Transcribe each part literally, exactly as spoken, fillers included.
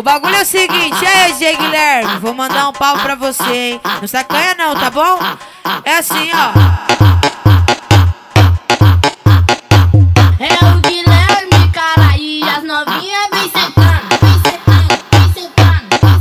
O bagulho é o seguinte, aí, G Guilherme, vou mandar um pau pra você, hein? Não sacanha não, tá bom? É assim, ó. É o Guilherme, cara, e as novinhas vem sentando, vem sentando, vem sentando, vem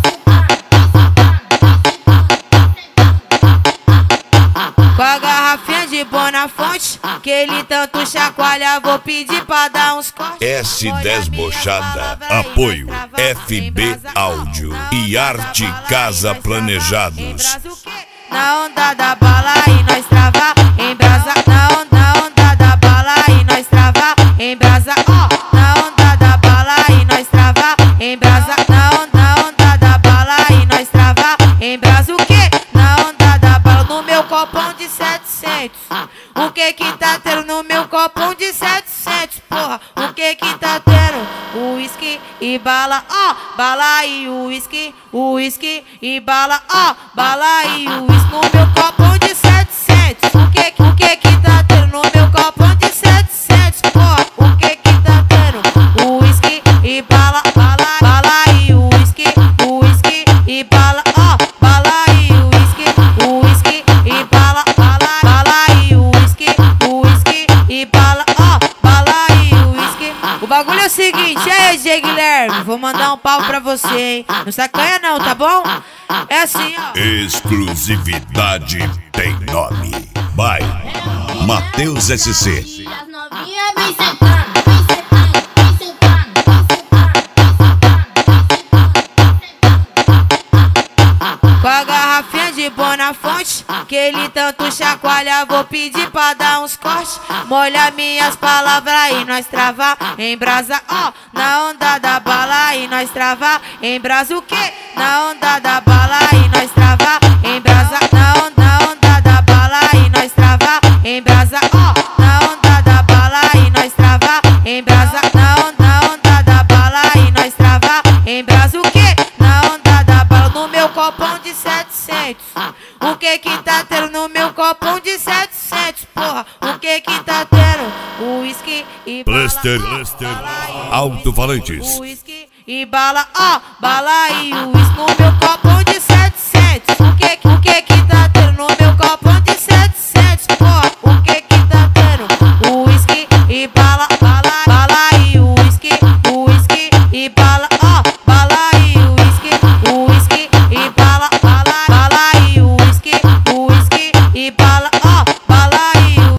sentando. Com a garrafinha de Bonafonte, que ele tanto chacoalha, vou pedir pra dar uns cortes. S dez Bochada, apoio F B Áudio e Arte Casa Planejados. Na onda da bala e nós trava, em brasa. Na onda, na onda da bala e nós trava, em brasa. Ó, na onda da bala e nós trava, em brasa. Na onda, na onda da bala e nós trava, em brasa. O que? Na onda da bala no meu copão de setecentos. O que que tá tendo no meu copão de setecentos, porra? O que que tá tendo? Uísque e bala, ó, bala e uísque, uísque e bala, ó, bala e uísque no meu copão de setecentos. O que o que que tá tendo no meu copão de setecentos, porra? O que que tá tendo? Uísque e bala, bala, bala e uísque, uísque e bala, ó, bala e uísque, uísque e bala, bala, bala e uísque, uísque e bala, ó, bala e uísque. O bagulho é o seguinte, aí, G Guilherme, vou mandar um pau pra você, hein? Não sacanha não, tá bom? É assim, ó. Exclusividade tem nome. By Matheus S C. E as novinhas vem sentando, vem sentando, vem sentando, vem Com a garrafinha de Bonafonte, que ele tanto chacoalha, vou pedir pra dar uns cortes. Molha minhas palavras e nós trava, em brasa, ó. Na onda da bala e nós trava, em brasa. O que? Na onda da bala e nós trava, em brasa. Na onda, na onda da bala e nós trava, em brasa, ó. Na onda da bala e nós trava, em brasa. Na onda, na onda da bala e nós trava, em brasa. O que? Na onda da bala no meu copão de setecentos. O que que tá tendo no meu copão de setecentos, porra? O que que tá tendo? Uísque e bala, Plaster, alto-falantes. uísque e bala, ó, bala e uísque no meu copão de setecentos. O que o que que